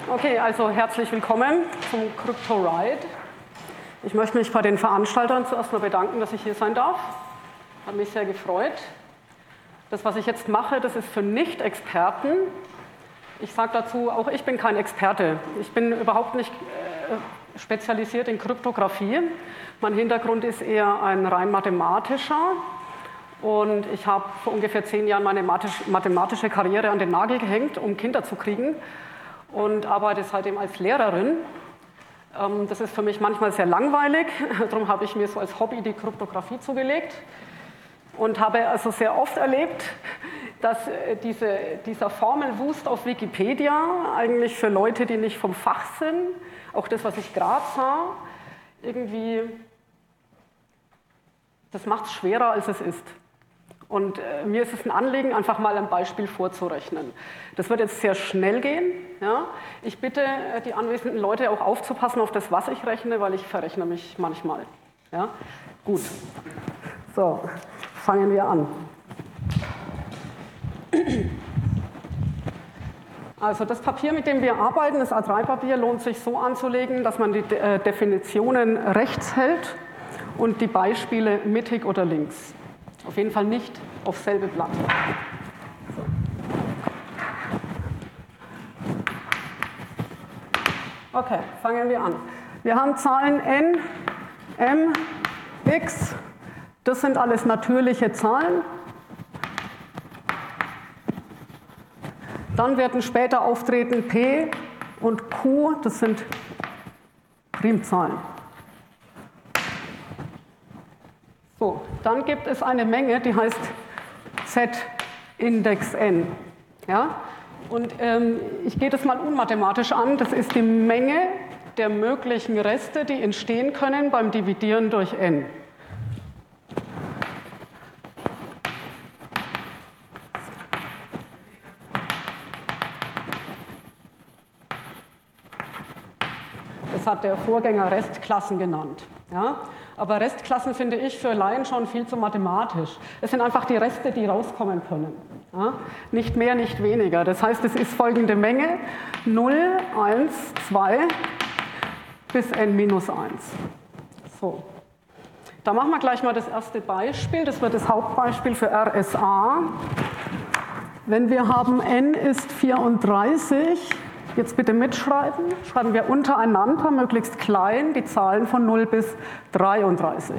Okay, also herzlich willkommen zum CryptoRide. Ich möchte mich bei den Veranstaltern zuerst mal bedanken, dass ich hier sein darf. Hat mich sehr gefreut. Das, was ich jetzt mache, das ist für Nicht-Experten. Ich sage dazu, auch ich bin kein Experte. Ich bin überhaupt nicht spezialisiert in Kryptographie. Mein Hintergrund ist eher ein rein mathematischer. Und ich habe vor ungefähr 10 Jahren meine mathematische Karriere an den Nagel gehängt, um Kinder zu kriegen. Und arbeite seitdem als Lehrerin. Das ist für mich manchmal sehr langweilig. Darum habe ich mir so als Hobby die Kryptographie zugelegt. Und habe also sehr oft erlebt, dass dieser Formelwust auf Wikipedia eigentlich für Leute, die nicht vom Fach sind, auch das, was ich gerade sah, irgendwie, das macht es schwerer, als es ist. Und mir ist es ein Anliegen, einfach mal ein Beispiel vorzurechnen. Das wird jetzt sehr schnell gehen. Ja? Ich bitte die anwesenden Leute auch aufzupassen auf das, was ich rechne, weil ich verrechne mich manchmal. Ja? Gut. So, fangen wir an. Also das Papier, mit dem wir arbeiten, das A3-Papier, lohnt sich so anzulegen, dass man die Definitionen rechts hält und die Beispiele mittig oder links. Auf jeden Fall nicht aufs selbe Blatt. So. Okay, fangen wir an. Wir haben Zahlen n, m, x. Das sind alles natürliche Zahlen. Dann werden später auftreten p und q. Das sind Primzahlen. So, dann gibt es eine Menge, die heißt Z-Index n. Ja? Und ich gehe das mal unmathematisch an. Das ist die Menge der möglichen Reste, die entstehen können beim Dividieren durch n. Das hat der Vorgänger Restklassen genannt. Ja? Aber Restklassen finde ich für Laien schon viel zu mathematisch. Es sind einfach die Reste, die rauskommen können. Ja? Nicht mehr, nicht weniger. Das heißt, es ist folgende Menge: 0, 1, 2 bis n minus 1. So. Da machen wir gleich mal das erste Beispiel. Das wird das Hauptbeispiel für RSA. Wenn wir haben n ist 34, jetzt bitte mitschreiben, schreiben wir untereinander, möglichst klein, die Zahlen von 0 bis 33.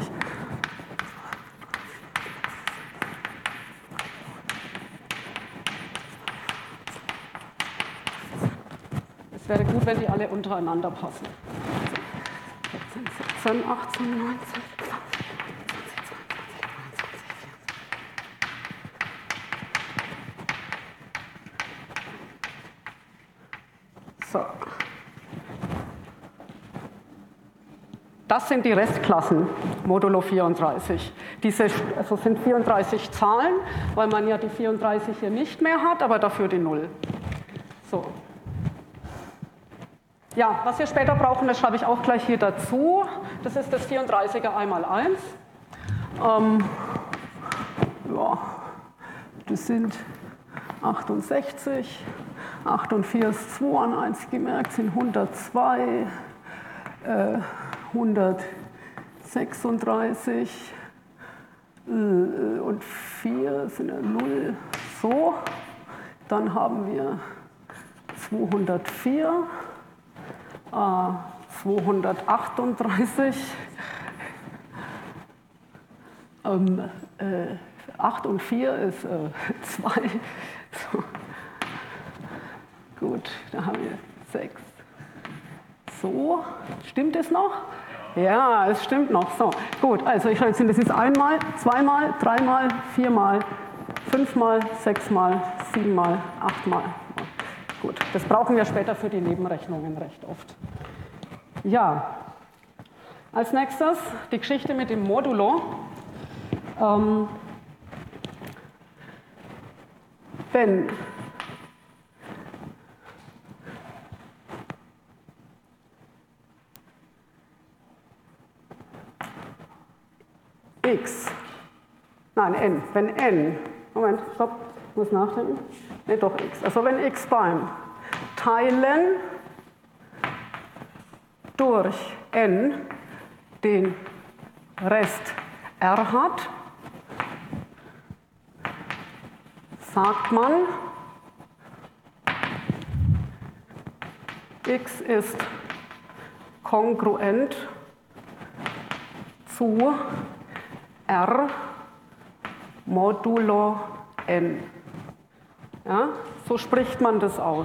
Es wäre gut, wenn die alle untereinander passen. 16, 17, 18, 19, 20. So. Das sind die Restklassen, modulo 34. Diese also sind 34 Zahlen, weil man ja die 34 hier nicht mehr hat, aber dafür die 0. So. Ja, was wir später brauchen, das schreibe ich auch gleich hier dazu. Das ist das 34er einmal 1. Ja, das sind 68. 8 und 4 ist 2 an 1 gemerkt, sind 102, 136 und 4 sind 0. So, dann haben wir 204, 238, 8 und 4 ist 2. So. Gut, da haben wir 6. So, stimmt es noch? Ja, es stimmt noch. So, gut, also ich schreibe jetzt hin, das ist einmal, zweimal, dreimal, viermal, fünfmal, sechsmal, siebenmal, achtmal. Gut, das brauchen wir später für die Nebenrechnungen recht oft. Ja, als nächstes die Geschichte mit dem Modulo. Wenn x, nein, n, wenn n, Moment, stopp, ich muss nachdenken, ne, doch x, also wenn x beim Teilen durch n den Rest R hat, sagt man, x ist kongruent zu R modulo n. Ja, so spricht man das aus.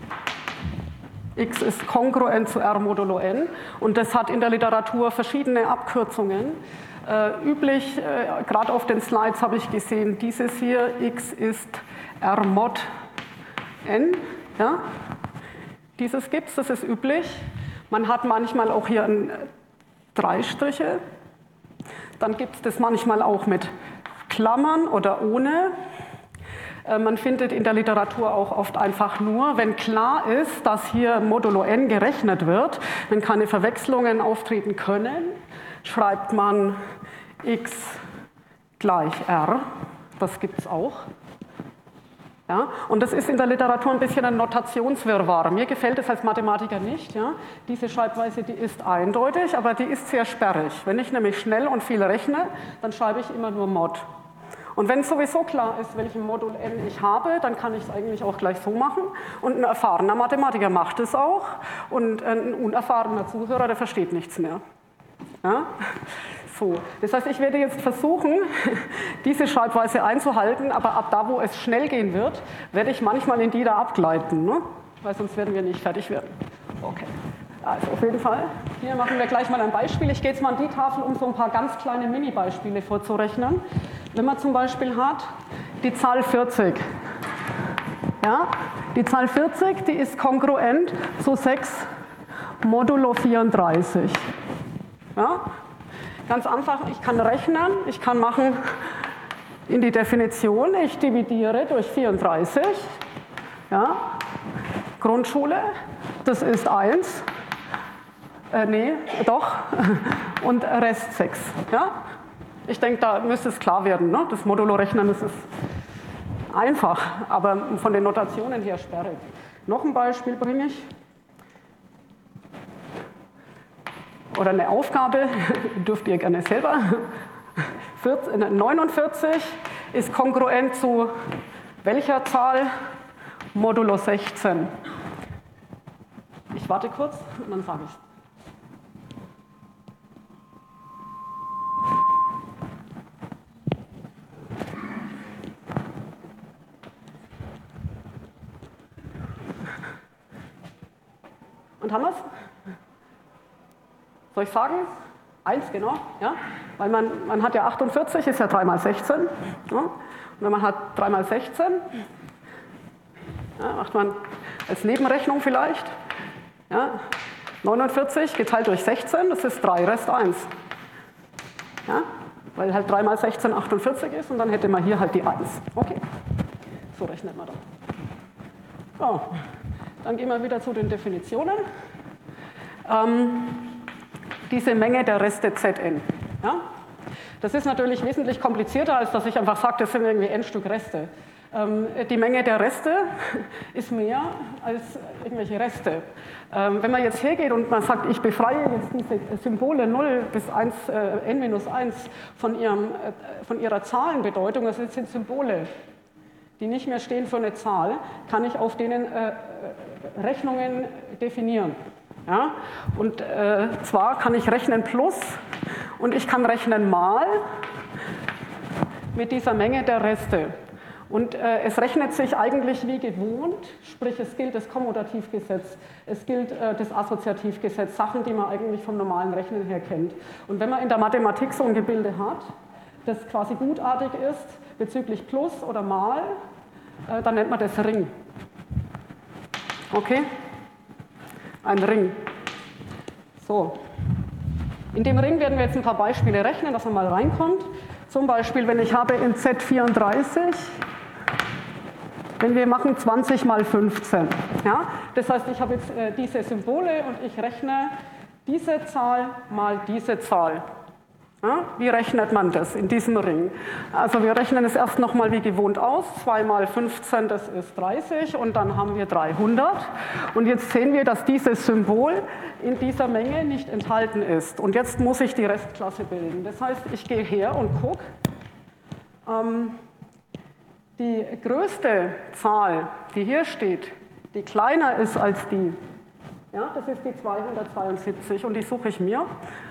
X ist kongruent zu R modulo n und das hat in der Literatur verschiedene Abkürzungen. Üblich, gerade auf den Slides habe ich gesehen, dieses hier, x ist R mod n. Ja? Dieses gibt es, das ist üblich. Man hat manchmal auch hier 3 Striche. Dann gibt es das manchmal auch mit Klammern oder ohne. Man findet in der Literatur auch oft einfach nur, wenn klar ist, dass hier modulo n gerechnet wird, wenn keine Verwechslungen auftreten können, schreibt man x gleich r. Das gibt es auch. Ja, und das ist in der Literatur ein bisschen ein Notationswirrwarr. Mir gefällt es als Mathematiker nicht. Ja. Diese Schreibweise, die ist eindeutig, aber die ist sehr sperrig. Wenn ich nämlich schnell und viel rechne, dann schreibe ich immer nur Mod. Und wenn sowieso klar ist, welchen Modul n ich habe, dann kann ich es eigentlich auch gleich so machen. Und ein erfahrener Mathematiker macht es auch. Und ein unerfahrener Zuhörer, der versteht nichts mehr. Ja? So. Das heißt, ich werde jetzt versuchen, diese Schreibweise einzuhalten, aber ab da, wo es schnell gehen wird, werde ich manchmal in die da abgleiten, ne? Weil sonst werden wir nicht fertig werden. Okay. Also auf jeden Fall, hier machen wir gleich mal ein Beispiel. Ich gehe jetzt mal an die Tafel, um so ein paar ganz kleine Mini-Beispiele vorzurechnen. Wenn man zum Beispiel hat, die Zahl 40. Ja? Die Zahl 40, die ist kongruent zu 6 modulo 34. Ja? Ganz einfach, ich kann rechnen, ich kann machen in die Definition, ich dividiere durch 34. Ja? Grundschule, das ist 1. Und Rest 6. Ja? Ich denke, da müsste es klar werden. Ne? Das Modulo-Rechnen, das ist einfach, aber von den Notationen her sperrig. Noch ein Beispiel bringe ich. Oder eine Aufgabe, dürft ihr gerne selber. 49 ist kongruent zu welcher Zahl? Modulo 16. Ich warte kurz und dann sage ich es. Und haben wir es? Soll ich sagen? 1, genau. Ja? Weil man hat ja 48, ist ja 3 mal 16. Ja? Und wenn man hat 3 mal 16, ja, macht man als Nebenrechnung vielleicht. Ja? 49 geteilt durch 16, das ist 3, Rest 1. Ja? Weil halt 3 mal 16 48 ist und dann hätte man hier halt die 1. Okay, so rechnet man dann. So. Dann gehen wir wieder zu den Definitionen. Diese Menge der Reste Zn. Ja? Das ist natürlich wesentlich komplizierter, als dass ich einfach sage, das sind irgendwie n Stück Reste. Die Menge der Reste ist mehr als irgendwelche Reste. Wenn man jetzt hergeht und man sagt, ich befreie jetzt diese Symbole 0 bis 1, n-1 von ihrer Zahlenbedeutung, das sind Symbole, die nicht mehr stehen für eine Zahl, kann ich auf denen Rechnungen definieren. Ja? Und zwar kann ich rechnen plus und ich kann rechnen mal mit dieser Menge der Reste. Und es rechnet sich eigentlich wie gewohnt, sprich es gilt das Kommutativgesetz, es gilt das Assoziativgesetz, Sachen, die man eigentlich vom normalen Rechnen her kennt. Und wenn man in der Mathematik so ein Gebilde hat, das quasi gutartig ist bezüglich plus oder mal, dann nennt man das Ring. Okay? Ein Ring. So. In dem Ring werden wir jetzt ein paar Beispiele rechnen, dass man mal reinkommt. Zum Beispiel, wenn ich habe in Z34, wenn wir machen 20 mal 15. Ja? Das heißt, ich habe jetzt diese Symbole und ich rechne diese Zahl mal diese Zahl. Ja, wie rechnet man das in diesem Ring? Also wir rechnen es erst nochmal wie gewohnt aus. 2 mal 15, das ist 30 und dann haben wir 300. Und jetzt sehen wir, dass dieses Symbol in dieser Menge nicht enthalten ist. Und jetzt muss ich die Restklasse bilden. Das heißt, ich gehe her und gucke. Die größte Zahl, die hier steht, die kleiner ist als die, ja, das ist die 272 und die suche ich mir.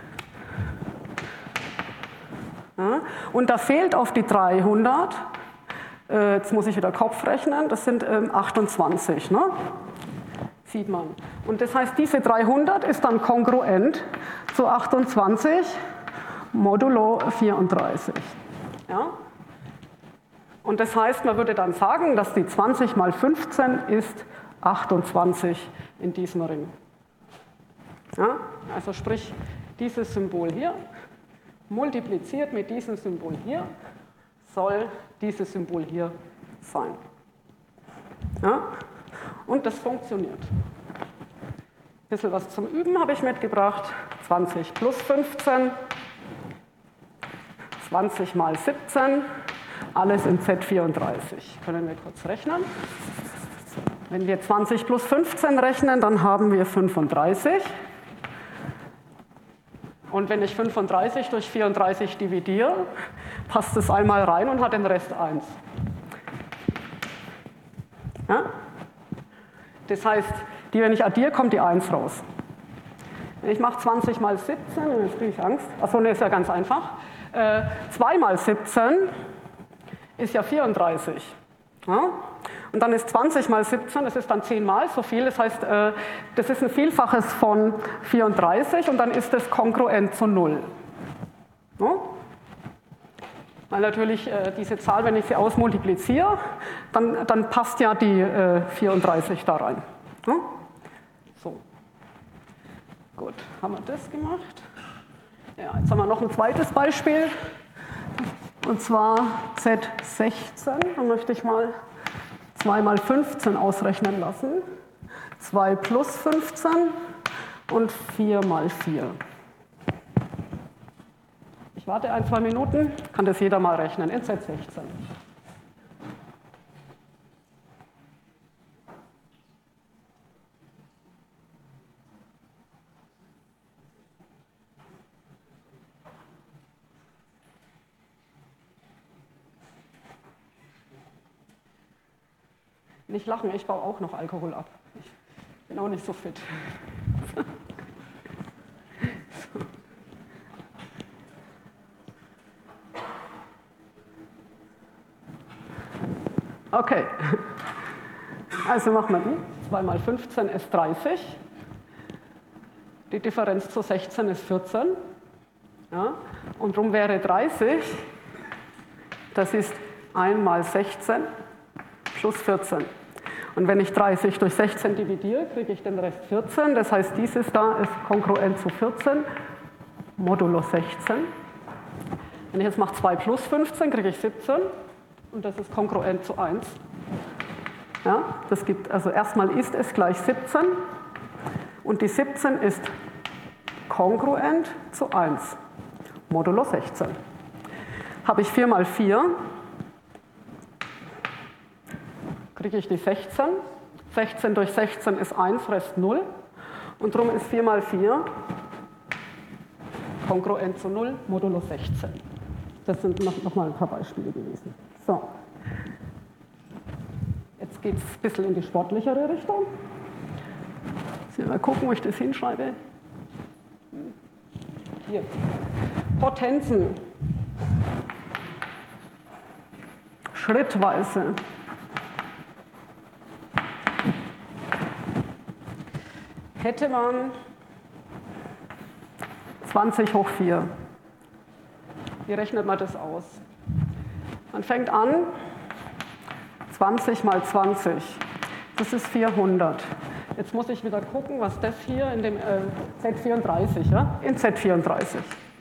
Ja, und da fehlt auf die 300, jetzt muss ich wieder Kopf rechnen, das sind 28, ne? Sieht man. Und das heißt, diese 300 ist dann kongruent zu 28 modulo 34. Ja? Und das heißt, man würde dann sagen, dass die 20 mal 15 ist 28 in diesem Ring. Ja? Also sprich, dieses Symbol hier multipliziert mit diesem Symbol hier, soll dieses Symbol hier sein. Ja? Und das funktioniert. Ein bisschen was zum Üben habe ich mitgebracht. 20 plus 15, 20 mal 17, alles in Z34. Können wir kurz rechnen. Wenn wir 20 plus 15 rechnen, dann haben wir 35. Und wenn ich 35 durch 34 dividiere, passt es einmal rein und hat den Rest 1. Ja? Das heißt, wenn ich addiere, kommt die 1 raus. Wenn ich mache 20 mal 17, jetzt kriege ich Angst. Achso, ne, ist ja ganz einfach. 2 mal 17 ist ja 34. Ja? Und dann ist 20 mal 17, das ist dann 10 mal so viel. Das heißt, das ist ein Vielfaches von 34 und dann ist das kongruent zu 0. Ja? Weil natürlich diese Zahl, wenn ich sie ausmultipliziere, dann passt ja die 34 da rein. Ja? So. Gut, haben wir das gemacht. Ja, jetzt haben wir noch ein zweites Beispiel. Und zwar Z16. Da möchte ich mal 2 mal 15 ausrechnen lassen. 2 plus 15 und 4 mal 4. Ich warte 1-2 Minuten, kann das jeder mal rechnen in Z16. Nicht lachen, ich baue auch noch Alkohol ab. Ich bin auch nicht so fit. Okay, also machen wir die. 2 mal 15 ist 30. Die Differenz zu 16 ist 14. Ja? Und darum wäre 30, das ist 1 mal 16 plus 14. Und wenn ich 30 durch 16 dividiere, kriege ich den Rest 14. Das heißt, dieses da ist kongruent zu 14 modulo 16. Wenn ich jetzt mache 2 plus 15, kriege ich 17. Und das ist kongruent zu 1. Ja, das gibt, also erstmal ist es gleich 17. Und die 17 ist kongruent zu 1 modulo 16. Habe ich 4 mal 4, kriege ich die 16. 16 durch 16 ist 1, Rest 0. Und darum ist 4 mal 4 kongruent zu 0, modulo 16. Das sind noch mal ein paar Beispiele gewesen. So. Jetzt geht es ein bisschen in die sportlichere Richtung. Jetzt mal gucken, wo ich das hinschreibe. Hier. Potenzen. Schrittweise. Hätte man 20 hoch 4. Wie rechnet man das aus? Man fängt an, 20 mal 20. Das ist 400. Jetzt muss ich wieder gucken, was das hier in dem Z34, ja? In Z34.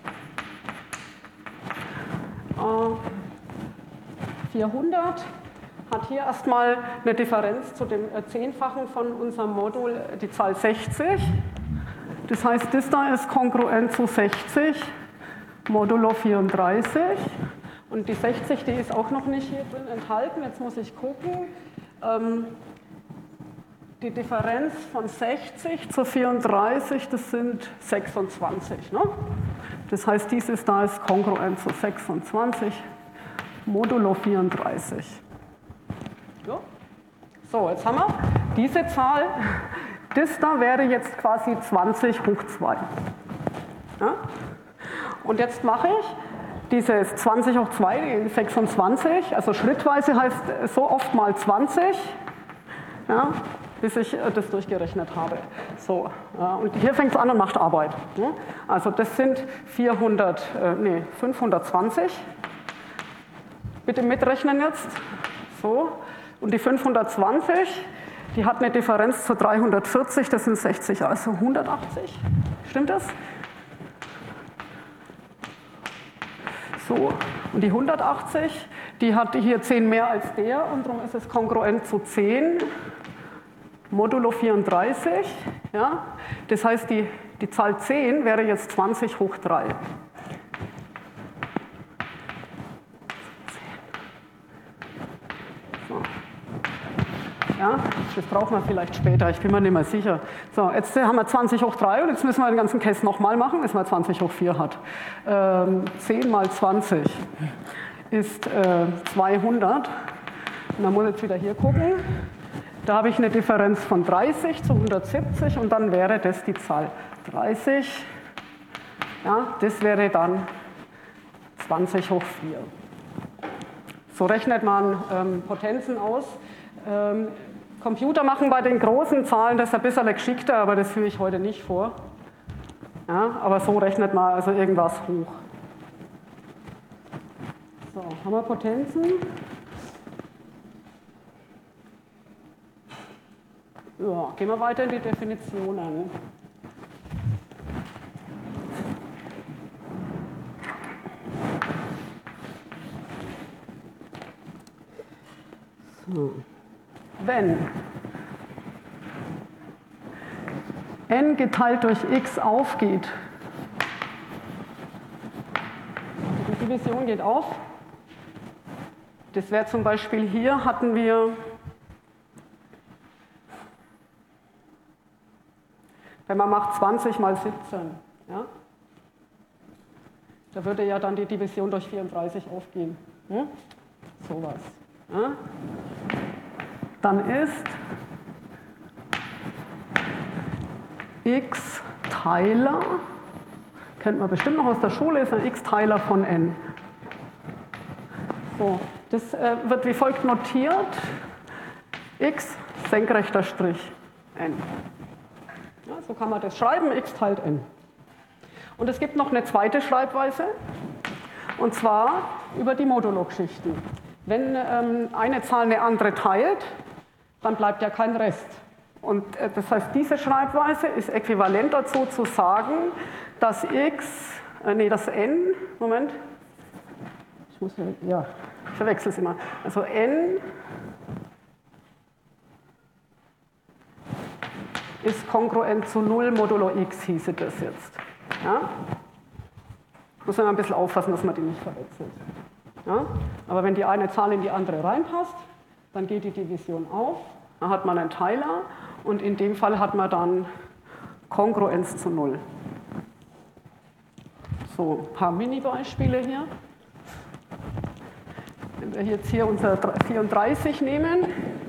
400 hat hier erstmal eine Differenz zu dem Zehnfachen von unserem Modul, die Zahl 60. Das heißt, das da ist kongruent zu 60 modulo 34. Und die 60, die ist auch noch nicht hier drin enthalten. Jetzt muss ich gucken. Die Differenz von 60 zu 34, das sind 26. Ne? Das heißt, dieses da ist kongruent zu 26 modulo 34. Ja. So, jetzt haben wir diese Zahl. Das da wäre jetzt quasi 20 hoch 2. Ja? Und jetzt mache ich dieses 20 hoch 2, 26, also schrittweise heißt so oft mal 20, ja, bis ich das durchgerechnet habe. So, und hier fängt es an und macht Arbeit. Also das sind 520. Bitte mitrechnen jetzt. So, und die 520, die hat eine Differenz zu 340, das sind 60, also 180. Stimmt das? So, und die 180, die hat hier 10 mehr als der und darum ist es kongruent zu 10 modulo 34. Ja? Das heißt, die Zahl 10 wäre jetzt 20 hoch 3. So. Ja, das brauchen wir vielleicht später, ich bin mir nicht mehr sicher. So, jetzt haben wir 20 hoch 3 und jetzt müssen wir den ganzen Case nochmal machen, bis man 20 hoch 4 hat. 10 mal 20 ist 200. Und dann muss ich jetzt wieder hier gucken. Da habe ich eine Differenz von 30 zu 170 und dann wäre das die Zahl 30. Ja, das wäre dann 20 hoch 4. So rechnet man Potenzen aus. Computer machen bei den großen Zahlen das ein bisschen geschickter, aber das führe ich heute nicht vor. Ja, aber so rechnet man also irgendwas hoch. So, haben wir Potenzen? Ja, gehen wir weiter in die Definitionen. So. Wenn n geteilt durch x aufgeht, die Division geht auf, das wäre zum Beispiel hier, hatten wir wenn man macht 20 mal 17, ja? Da würde ja dann die Division durch 34 aufgehen. Sowas. Ja? Dann ist x Teiler, kennt man bestimmt noch aus der Schule, ist ein x Teiler von n. So, das wird wie folgt notiert: x senkrechter Strich n. Ja, so kann man das schreiben, x teilt n. Und es gibt noch eine zweite Schreibweise, und zwar über die Modulo-Geschichten. Wenn eine Zahl eine andere teilt, dann bleibt ja kein Rest. Und das heißt, diese Schreibweise ist äquivalent dazu zu sagen, dass das n, Moment, ich verwechsel es immer, also n ist kongruent zu 0 modulo x, hieße das jetzt. Ja? Muss man ein bisschen aufpassen, dass man die nicht verwechselt. Ja? Aber wenn die eine Zahl in die andere reinpasst, dann geht die Division auf, dann hat man einen Teiler und in dem Fall hat man dann Kongruenz zu 0. So, ein paar Mini-Beispiele hier. Wenn wir jetzt hier unser 34 nehmen,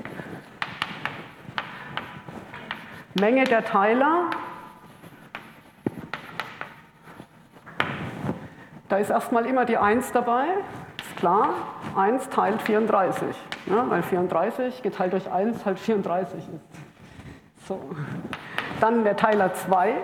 Menge der Teiler, da ist erstmal immer die 1 dabei, ist klar, 1 teilt 34, ja, weil 34 geteilt durch 1 halt 34 ist. So. Dann der Teiler 2.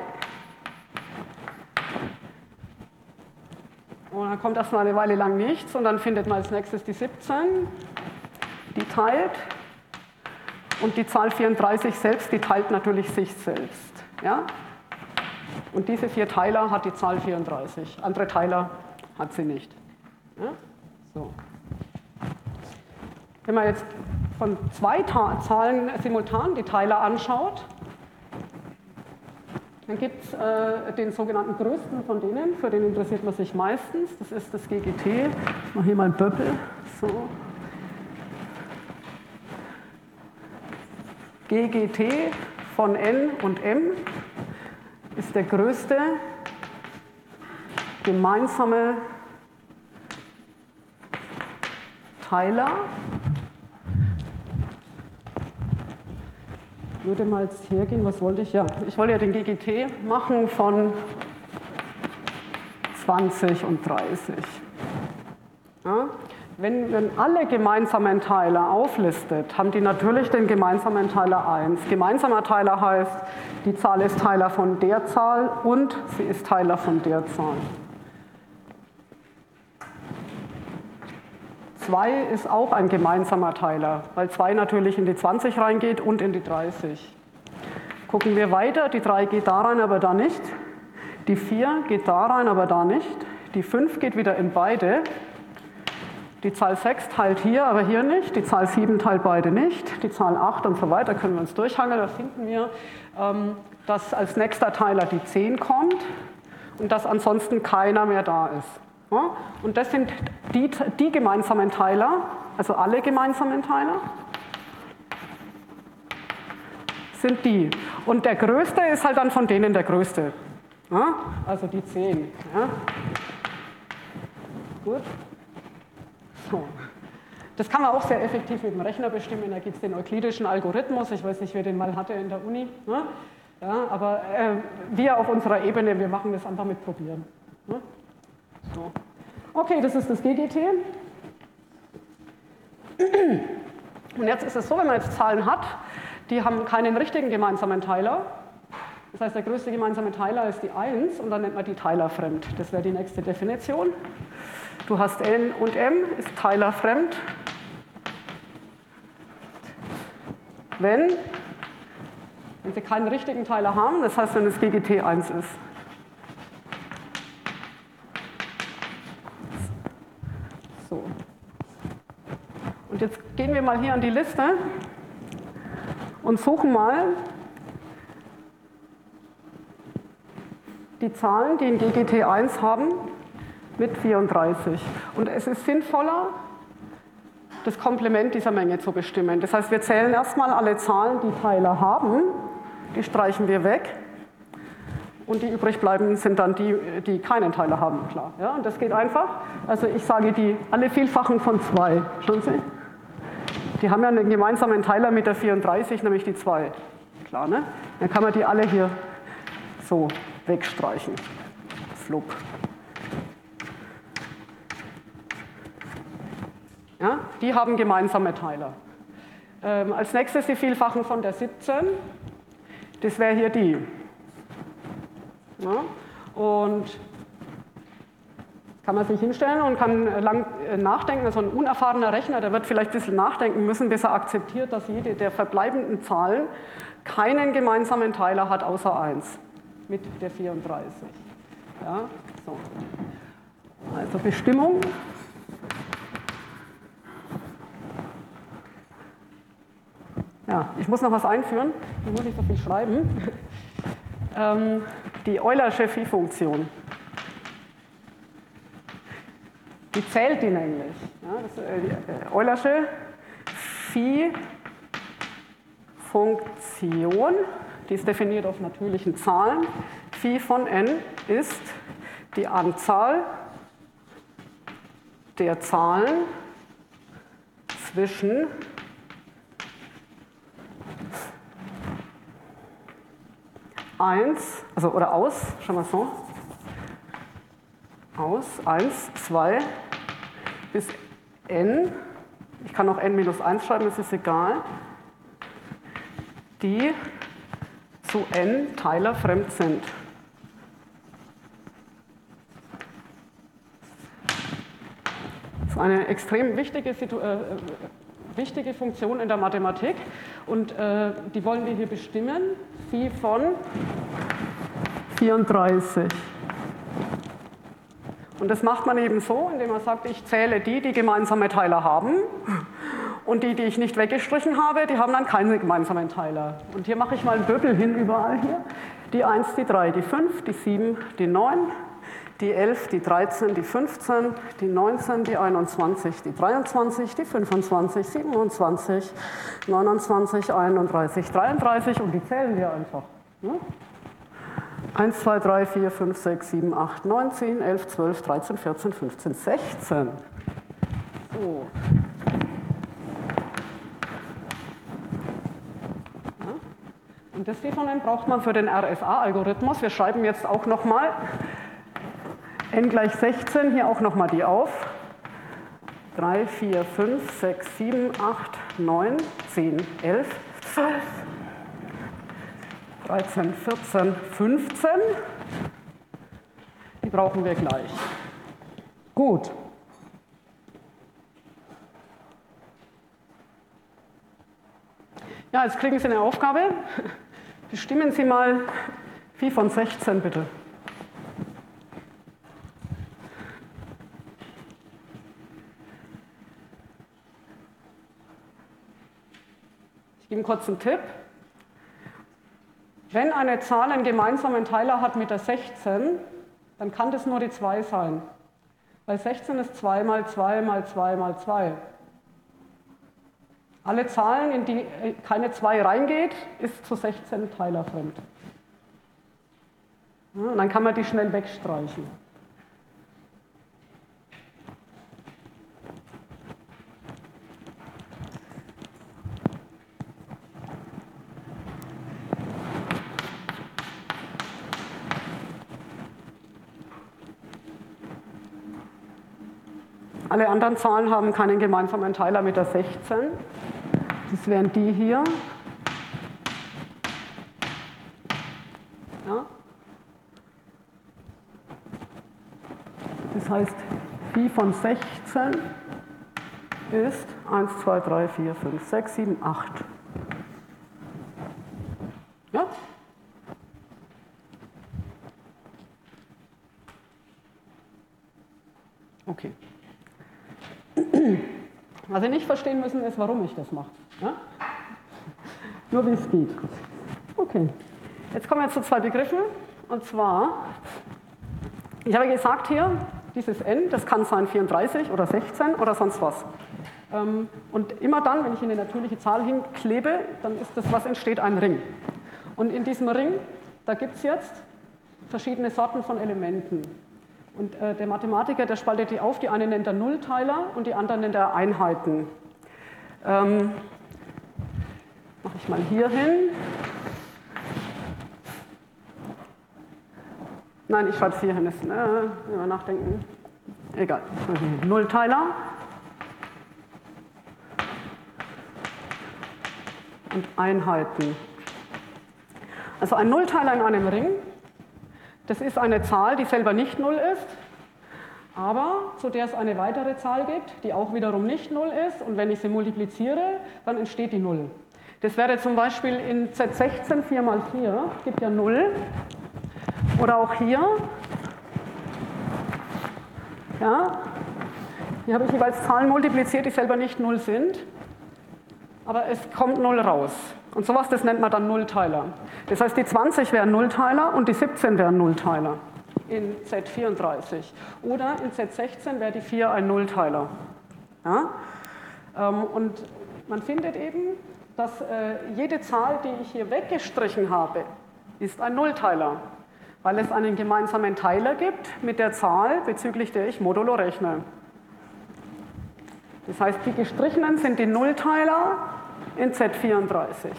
Und dann kommt erstmal eine Weile lang nichts und dann findet man als nächstes die 17, die teilt. Und die Zahl 34 selbst, die teilt natürlich sich selbst. Ja? Und diese 4 Teiler hat die Zahl 34. Andere Teiler hat sie nicht. Ja? So. Wenn man jetzt von 2 Zahlen simultan die Teiler anschaut, Dann gibt es den sogenannten größten von denen, für den interessiert man sich meistens. Das ist das GGT. Ich mache hier mal ein Böppel. So. GGT von N und M ist der größte gemeinsame Teiler. Ich würde mal jetzt hergehen, was wollte ich? Ja, ich wollte ja den GGT machen von 20 und 30. Ja? Wenn man alle gemeinsamen Teiler auflistet, haben die natürlich den gemeinsamen Teiler 1. Gemeinsamer Teiler heißt, die Zahl ist Teiler von der Zahl und sie ist Teiler von der Zahl. 2 ist auch ein gemeinsamer Teiler, weil 2 natürlich in die 20 reingeht und in die 30. Gucken wir weiter, die 3 geht da rein, aber da nicht. Die 4 geht da rein, aber da nicht. Die 5 geht wieder in beide. Die Zahl 6 teilt hier, aber hier nicht. Die Zahl 7 teilt beide nicht. Die Zahl 8 und so weiter können wir uns durchhangeln. Da finden wir, dass als nächster Teiler die 10 kommt und dass ansonsten keiner mehr da ist. Ja? Und das sind die gemeinsamen Teiler, also alle gemeinsamen Teiler, sind die. Und der größte ist halt dann von denen der größte. Ja? Also die 10. Ja? Gut. So. Das kann man auch sehr effektiv mit dem Rechner bestimmen. Da gibt es den euklidischen Algorithmus. Ich weiß nicht, wer den mal hatte in der Uni. Ne? Ja, aber wir auf unserer Ebene, wir machen das einfach mit Probieren. Ne? So. Okay, das ist das GGT. Und jetzt ist es so, wenn man jetzt Zahlen hat, die haben keinen richtigen gemeinsamen Teiler. Das heißt, der größte gemeinsame Teiler ist die 1 und dann nennt man die teilerfremd. Das wäre die nächste Definition. Du hast N und M, ist teilerfremd, wenn sie keinen richtigen Teiler haben, das heißt, wenn das GGT 1 ist. So. Und jetzt gehen wir mal hier an die Liste und suchen mal die Zahlen, die ein GGT 1 haben, mit 34. Und es ist sinnvoller, das Komplement dieser Menge zu bestimmen. Das heißt, wir zählen erstmal alle Zahlen, die Teiler haben, die streichen wir weg. Und die übrig bleiben, sind dann die, die keinen Teiler haben, klar. Ja, und das geht einfach. Also ich sage alle Vielfachen von 2. Schauen Sie? Die haben ja einen gemeinsamen Teiler mit der 34, nämlich die 2. Klar, ne? Dann kann man die alle hier so wegstreichen. Flupp. Ja, die haben gemeinsame Teiler. Als nächstes die Vielfachen von der 17. Das wäre hier die. Ja, und kann man sich hinstellen und kann lang nachdenken. Also ein unerfahrener Rechner, der wird vielleicht ein bisschen nachdenken müssen, bis er akzeptiert, dass jede der verbleibenden Zahlen keinen gemeinsamen Teiler hat, außer 1 mit der 34. Ja, so. Also Bestimmung. Ja, ich muss noch was einführen, da muss ich so viel schreiben. Die Eulersche Phi-Funktion. Die zählt die nämlich. Ja, das, die Eulersche Phi-Funktion, die ist definiert auf natürlichen Zahlen. Phi von n ist die Anzahl der Zahlen zwischen schauen wir so, aus 1, 2 bis n, ich kann auch n minus 1 schreiben, das ist egal, die zu n teilerfremd sind. Das ist eine extrem wichtige Funktion in der Mathematik und die wollen wir hier bestimmen, Phi von 34. Und das macht man eben so, indem man sagt, ich zähle die gemeinsame Teiler haben Und die, die ich nicht weggestrichen habe, die haben dann keinen gemeinsamen Teiler. Und hier mache ich mal einen Böppel hin überall hier. Die 1, die 3, die 5, die 7, die 9, die 11, die 13, die 15, die 19, die 21, die 23, die 25, 27, 29, 31, 33 und die zählen wir einfach. Ne? 1, 2, 3, 4, 5, 6, 7, 8, 9, 10, 11, 12, 13, 14, 15, 16. So. Und das Differenz braucht man für den RSA-Algorithmus. Wir schreiben jetzt auch nochmal n gleich 16, hier auch nochmal die auf. 3, 4, 5, 6, 7, 8, 9, 10, 11, 12, 13, 14, 15. Die brauchen wir gleich. Gut. Ja, jetzt kriegen Sie eine Aufgabe. Bestimmen Sie mal Phi von 16, bitte. Ich gebe einen kurzen Tipp. Wenn eine Zahl einen gemeinsamen Teiler hat mit der 16, dann kann das nur die 2 sein. Weil 16 ist 2 mal 2 mal 2 mal 2. Alle Zahlen, in die keine 2 reingeht, ist zu 16 teilerfremd. Ja, und dann kann man die schnell wegstreichen. Alle anderen Zahlen haben keinen gemeinsamen Teiler mit der 16. Das wären die hier. Ja. Das heißt, Phi von 16 ist 1, 2, 3, 4, 5, 6, 7, 8. Ja? Okay. Was Sie nicht verstehen müssen, ist, warum ich das mache. Ja? Nur wie es geht. Okay. Jetzt kommen wir zu 2 Begriffen. Und zwar, ich habe gesagt hier, dieses n, das kann sein 34 oder 16 oder sonst was. Und immer dann, wenn ich eine natürliche Zahl hinklebe, dann ist das, was entsteht, ein Ring. Und in diesem Ring, da gibt es jetzt verschiedene Sorten von Elementen. Und der Mathematiker, der spaltet die auf, die eine nennt er Nullteiler und die anderen nennt er Einheiten. Mache ich mal hier hin. Nein, ich schreibe es hier hin, müssen wir nachdenken. Egal. Nullteiler und Einheiten. Also ein Nullteiler in einem Ring. Das ist eine Zahl, die selber nicht 0 ist, aber zu der es eine weitere Zahl gibt, die auch wiederum nicht 0 ist. Und wenn ich sie multipliziere, dann entsteht die 0. Das wäre zum Beispiel in Z16 4 mal 4, gibt ja 0. Oder auch hier. Ja, hier habe ich jeweils Zahlen multipliziert, die selber nicht 0 sind. Aber es kommt 0 raus. Und sowas, das nennt man dann Nullteiler. Das heißt, die 20 wären Nullteiler und die 17 wären Nullteiler in Z34. Oder in Z16 wäre die 4 ein Nullteiler. Ja? Und man findet eben, dass jede Zahl, die ich hier weggestrichen habe, ist ein Nullteiler, weil es einen gemeinsamen Teiler gibt mit der Zahl, bezüglich der ich modulo rechne. Das heißt, die gestrichenen sind die Nullteiler in Z34.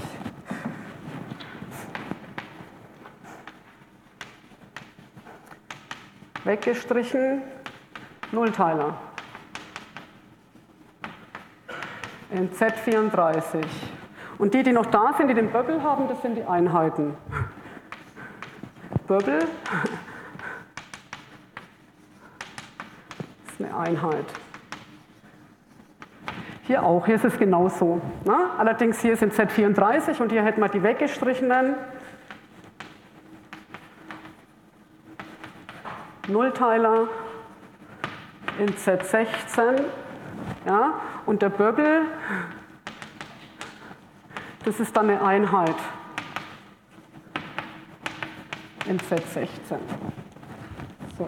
Weggestrichen, Nullteiler. In Z34. Und die, die noch da sind, die den Böppel haben, das sind die Einheiten. Böppel ist eine Einheit. Hier auch, hier ist es genauso. Ne? Allerdings hier sind Z34 und hier hätten wir die weggestrichenen Nullteiler in Z16. Ja? Und der Böppel Das ist dann eine Einheit in Z16. So.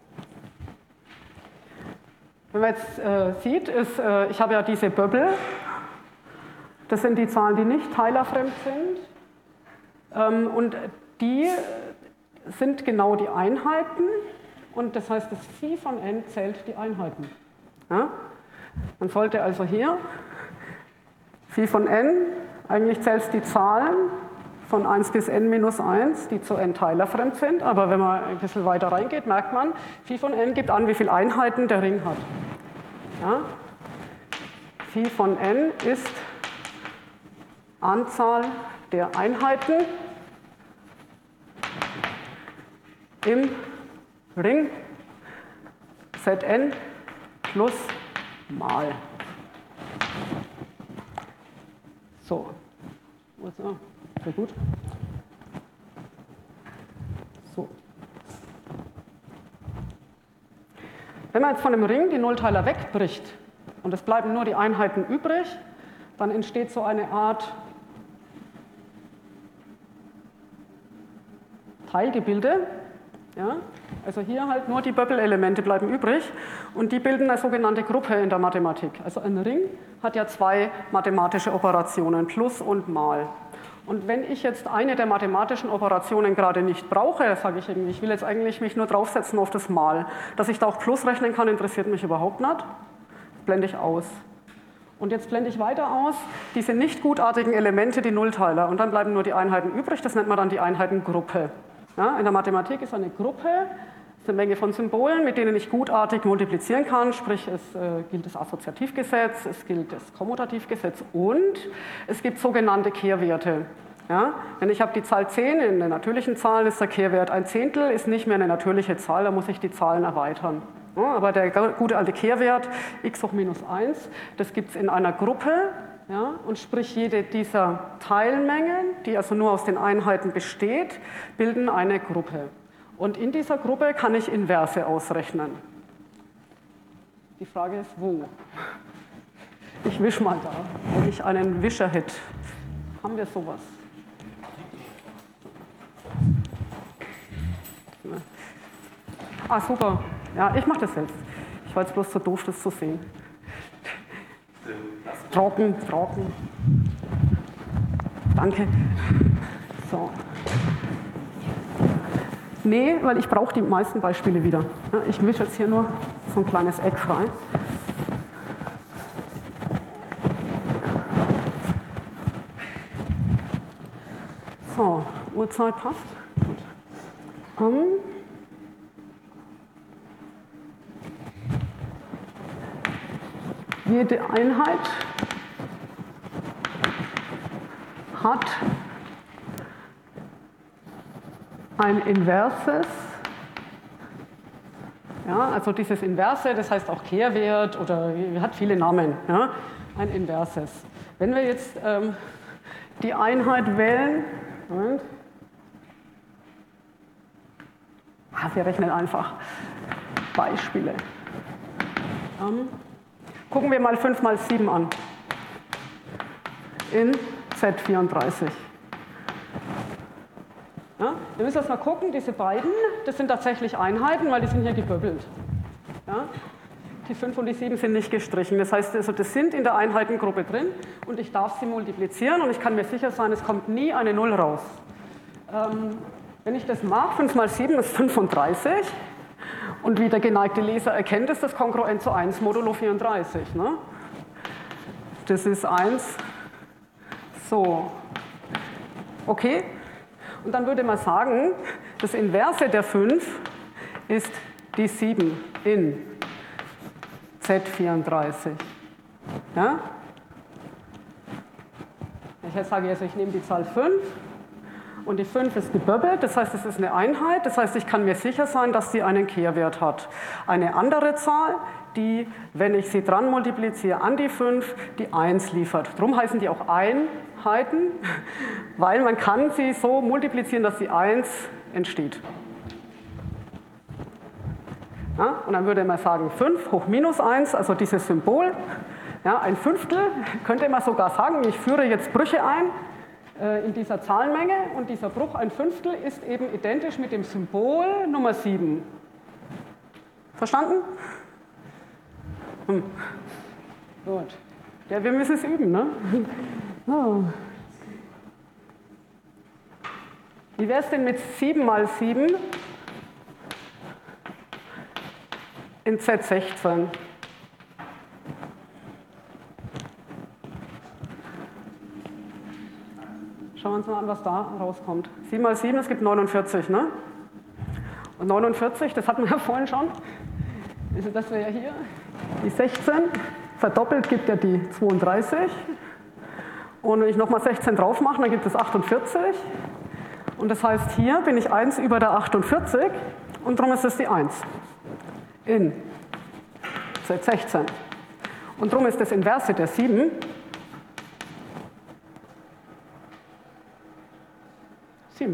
Wenn man jetzt sieht, ich habe ja diese Böbbel, das sind die Zahlen, die nicht teilerfremd sind, und die sind genau die Einheiten, und das heißt, das Phi von n zählt die Einheiten. Ja? Man sollte also hier Phi von n, eigentlich zählt es die Zahlen von 1 bis n minus 1, die zu n teilerfremd sind, aber wenn man ein bisschen weiter reingeht, merkt man, Phi von n gibt an, wie viele Einheiten der Ring hat. Ja? Phi von n ist Anzahl der Einheiten im Ring Zn plus mal. So, sehr gut. So. Wenn man jetzt von dem Ring die Nullteiler wegbricht und es bleiben nur die Einheiten übrig, dann entsteht so eine Art Teilgebilde. Ja? Also hier halt nur die Böbbelelemente bleiben übrig und die bilden eine sogenannte Gruppe in der Mathematik. Also ein Ring hat ja zwei mathematische Operationen, Plus und Mal. Und wenn ich jetzt eine der mathematischen Operationen gerade nicht brauche, sage ich irgendwie, ich will jetzt eigentlich mich nur draufsetzen auf das Mal. Dass ich da auch Plus rechnen kann, interessiert mich überhaupt nicht. Blende ich aus. Und jetzt blende ich weiter aus diese nicht gutartigen Elemente, die Nullteiler. Und dann bleiben nur die Einheiten übrig, das nennt man dann die Einheitengruppe. Ja, in der Mathematik ist eine Gruppe eine Menge von Symbolen, mit denen ich gutartig multiplizieren kann, sprich es gilt das Assoziativgesetz, es gilt das Kommutativgesetz und es gibt sogenannte Kehrwerte. Ja, wenn ich habe die Zahl 10 in den natürlichen Zahlen, ist der Kehrwert ein Zehntel, ist nicht mehr eine natürliche Zahl, da muss ich die Zahlen erweitern. Ja, aber der gute alte Kehrwert x hoch minus 1, das gibt es in einer Gruppe. Ja, und sprich, jede dieser Teilmengen, die also nur aus den Einheiten besteht, bilden eine Gruppe. Und in dieser Gruppe kann ich Inverse ausrechnen. Die Frage ist, wo? Ich wisch mal da, wenn ich einen Wischer hätte. Haben wir sowas? Ah, super. Ja, ich mache das selbst. Ich war jetzt bloß zu doof, das zu sehen. Trocken. Danke. So. Nee, weil ich brauche die meisten Beispiele wieder. Ich mische jetzt hier nur so ein kleines Eck frei. So, Uhrzeit passt. Gut. Jede Einheit hat ein Inverses, ja, also dieses Inverse, das heißt auch Kehrwert oder hat viele Namen, ja, ein Inverses. Wenn wir jetzt die Einheit wählen, Moment, wir rechnen einfach Beispiele. Gucken wir mal 5 mal 7 an in Z34. Ja, wir müssen jetzt mal gucken, diese beiden, das sind tatsächlich Einheiten, weil die sind hier geböbbelt. Ja, die 5 und die 7 sind nicht gestrichen. Das heißt, also, das sind in der Einheitengruppe drin und ich darf sie multiplizieren und ich kann mir sicher sein, es kommt nie eine 0 raus. Wenn ich das mache, 5 mal 7 ist 35. Und wie der geneigte Leser erkennt, ist das kongruent zu 1 modulo 34. Ne? Das ist 1. So. Okay. Und dann würde man sagen, das Inverse der 5 ist die 7 in Z34. Ja? Ich jetzt sage also, ich nehme die Zahl 5. Und die 5 ist geböbbelt, das heißt, es ist eine Einheit. Das heißt, ich kann mir sicher sein, dass sie einen Kehrwert hat. Eine andere Zahl, die, wenn ich sie dran multipliziere an die 5, die 1 liefert. Darum heißen die auch Einheiten, weil man kann sie so multiplizieren, dass die 1 entsteht. Ja, und dann würde man sagen, 5 hoch minus 1, also dieses Symbol, ja, ein Fünftel, könnte man sogar sagen, ich führe jetzt Brüche ein. in dieser Zahlenmenge und dieser Bruch 1/5 ist eben identisch mit dem Symbol Nummer 7. Verstanden? Gut. Ja, wir müssen es üben, ne? Oh. Wie wäre es denn mit 7 mal 7 in Z16? Schauen wir uns mal an, was da rauskommt. 7 mal 7, es gibt 49, ne? Und 49, das hatten wir ja vorhin schon. Also das wäre ja hier die 16. Verdoppelt gibt ja die 32. Und wenn ich nochmal 16 drauf mache, dann gibt es 48. Und das heißt, hier bin ich 1 über der 48 und darum ist es die 1 in Z16. Und darum ist das Inverse der 7 7.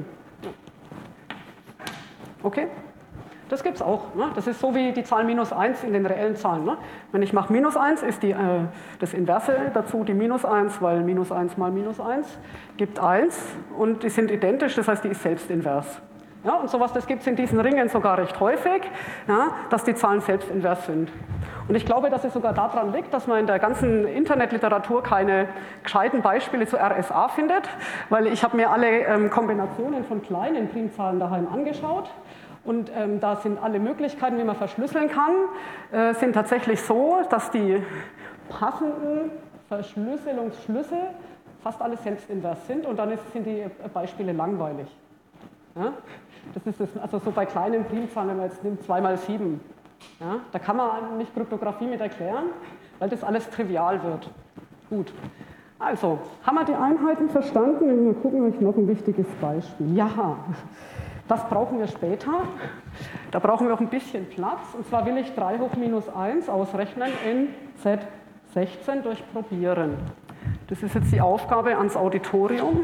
Okay? Das gibt es auch. Ne? Das ist so wie die Zahl minus 1 in den reellen Zahlen. Ne? Wenn ich mache minus 1, ist das Inverse dazu die minus 1, weil minus 1 mal minus 1 gibt 1 und die sind identisch, das heißt, die ist selbst invers. Ja, und sowas, das gibt es in diesen Ringen sogar recht häufig, ja, dass die Zahlen selbst invers sind. Und ich glaube, dass es sogar daran liegt, dass man in der ganzen Internetliteratur keine gescheiten Beispiele zu RSA findet, weil ich habe mir alle Kombinationen von kleinen Primzahlen daheim angeschaut. Und da sind alle Möglichkeiten, wie man verschlüsseln kann, sind tatsächlich so, dass die passenden Verschlüsselungsschlüssel fast alle selbstinvers sind und dann sind die Beispiele langweilig. Ja? Das ist das, also so bei kleinen Primzahlen, wenn man jetzt nimmt 2 mal 7, ja? Da kann man nicht Kryptographie mit erklären, weil das alles trivial wird. Gut. Also, haben wir die Einheiten verstanden? Mal gucken, habe ich noch ein wichtiges Beispiel. Ja. Das brauchen wir später. Da brauchen wir auch ein bisschen Platz. Und zwar will ich 3 hoch minus 1 ausrechnen in Z16 durch Probieren. Das ist jetzt die Aufgabe ans Auditorium.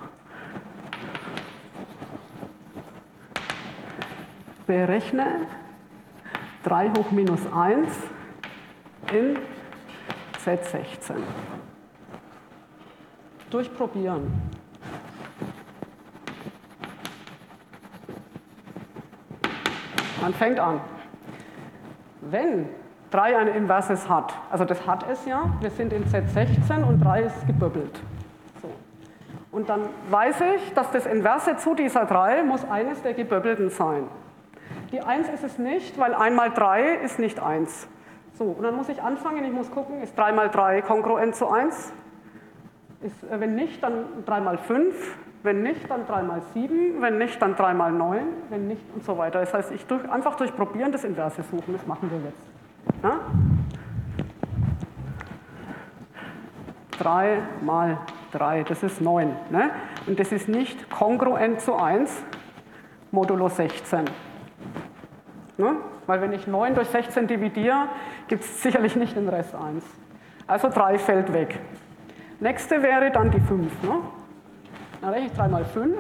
Berechne 3 hoch minus 1 in Z16. Durch Probieren. Man fängt an. Wenn 3 ein Inverses hat, also das hat es ja, wir sind in Z16 und 3 ist geböbbelt. So. Und dann weiß ich, dass das Inverse zu dieser 3 muss eines der geböbbelten sein. Die 1 ist es nicht, weil 1 mal 3 ist nicht 1. So, und dann muss ich anfangen, ich muss gucken, ist 3 mal 3 kongruent zu 1? Wenn nicht, dann 3 mal 5. Wenn nicht, dann 3 mal 7, wenn nicht, dann 3 mal 9, wenn nicht und so weiter. Das heißt, ich einfach durch Probieren das Inverse suchen, das machen wir jetzt. Ja? 3 mal 3, das ist 9. Ne? Und das ist nicht kongruent zu 1, modulo 16. Ne? Weil wenn ich 9 durch 16 dividiere, gibt es sicherlich nicht den Rest 1. Also 3 fällt weg. Nächste wäre dann die 5. Ne? Dann rechne ich 3 mal 5.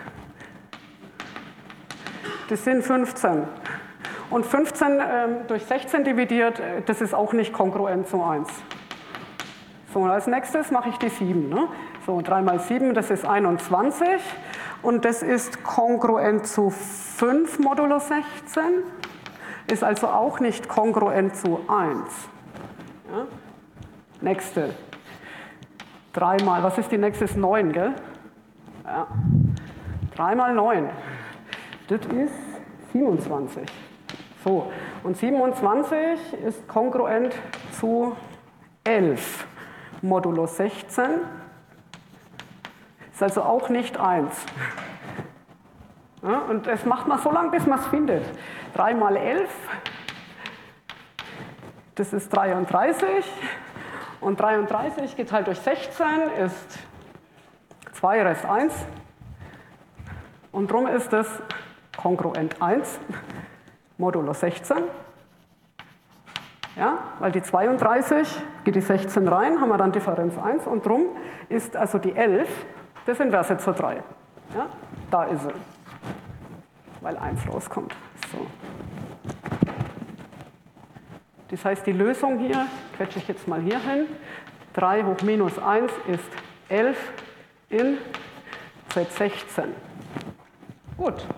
Das sind 15. Und 15 durch 16 dividiert, das ist auch nicht kongruent zu 1. So, und als nächstes mache ich die 7. Ne? So, 3 mal 7, das ist 21. Und das ist kongruent zu 5 modulo 16. Ist also auch nicht kongruent zu 1. Ja? Nächste. 3 mal, was ist die nächste? 9, gell? Ja. 3 mal 9. Das ist 27. So, und 27 ist kongruent zu 11 modulo 16. Ist also auch nicht 1. Ja, und das macht man so lange, bis man es findet. 3 mal 11, das ist 33. Und 33 geteilt durch 16 ist 2 Rest 1. Und darum ist es kongruent 1 modulo 16. Ja, weil die 32 geht die 16 rein, haben wir dann Differenz 1. Und darum ist also die 11 das Inverse zur 3. Ja, da ist sie. Weil 1 rauskommt. So. Das heißt, die Lösung hier, quetsche ich jetzt mal hier hin, 3 hoch minus 1 ist 11 in Z16. Gut.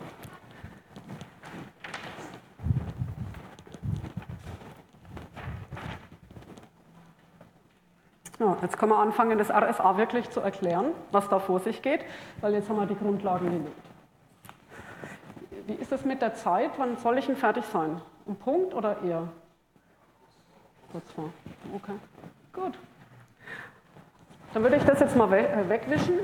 Ja, jetzt können wir anfangen, das RSA wirklich zu erklären, was da vor sich geht, weil jetzt haben wir die Grundlagen gelegt. Wie ist es mit der Zeit? Wann soll ich denn fertig sein? Um Punkt oder eher? Kurz vor. Okay, gut. Dann würde ich das jetzt mal wegwischen.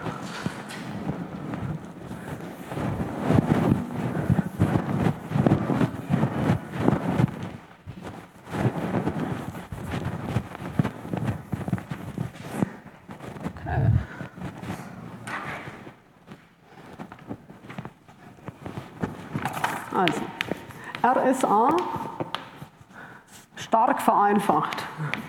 Also, RSA stark vereinfacht.